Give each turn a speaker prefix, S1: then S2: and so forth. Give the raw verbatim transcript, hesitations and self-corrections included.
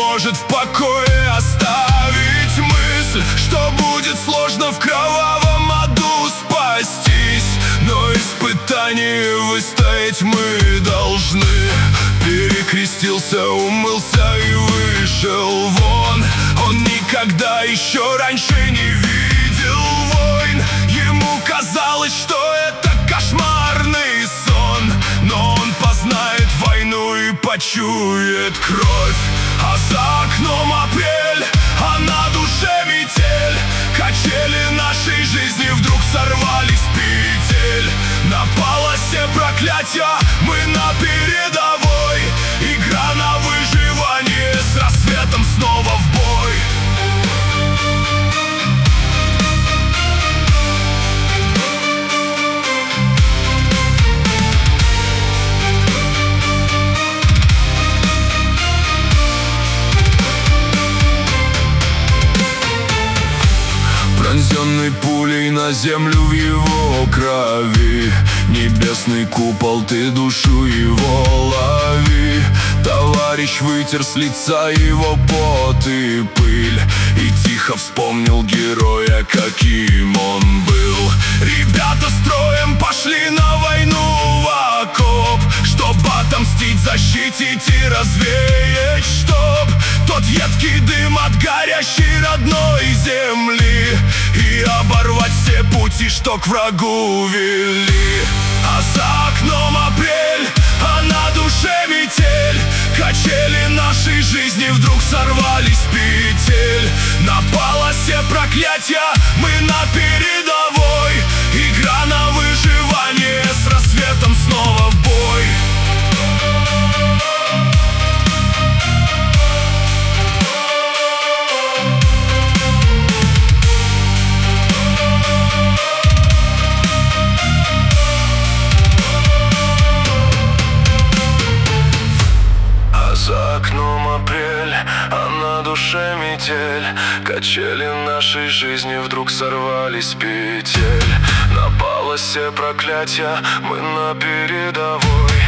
S1: может в покое оставить мысль, что будет сложно в кровавом аду спастись. Но испытание выстоять мы должны. Перекрестился, умылся и вышел вон. Он никогда еще раньше не видел войн. Ему казалось, что это кошмарный сон, но он познает войну и почует кровь. А за окном апрель, а на душе метель. Качели нашей жизни вдруг сорвались с петель. На полосе проклятия мы на передовой. Игра на выживание, с рассветом снова в бой. Пронзенный пулей на землю в его крови. Небесный купол, ты душу его лови. Товарищ вытер с лица его пот и пыль и тихо вспомнил героя, каким он был. Ребята строем пошли на войну в окоп, чтоб отомстить, защитить и развеять, чтоб тот едкий дым от горящей родной земли и оборвать все пути, что к врагу вели. А за окном апрель, а на душе метель. Качели нашей жизни вдруг сорвались с петель. На полосе проклятия мы на передовой. Игра на выживание, с рассветом снова в бой. За окном апрель, а на душе метель. Качели нашей жизни вдруг сорвались с петель. На полосе проклятия мы на передовой.